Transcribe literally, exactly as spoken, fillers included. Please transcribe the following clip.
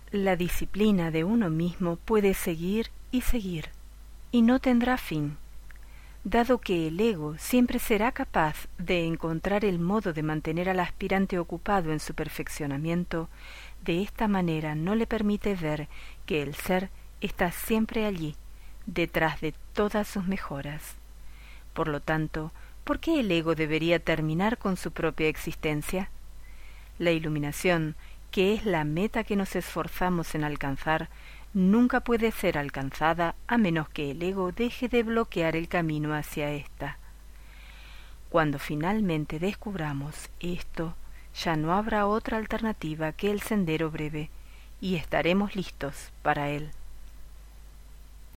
La disciplina de uno mismo puede seguir y seguir, y no tendrá fin, dado que el ego siempre será capaz de encontrar el modo de mantener al aspirante ocupado en su perfeccionamiento. De esta manera no le permite ver que el ser está siempre allí, detrás de todas sus mejoras. Por lo tanto, ¿por qué el ego debería terminar con su propia existencia? La iluminación, que es la meta que nos esforzamos en alcanzar, nunca puede ser alcanzada a menos que el ego deje de bloquear el camino hacia ésta. Cuando finalmente descubramos esto, ya no habrá otra alternativa que el sendero breve, y estaremos listos para él.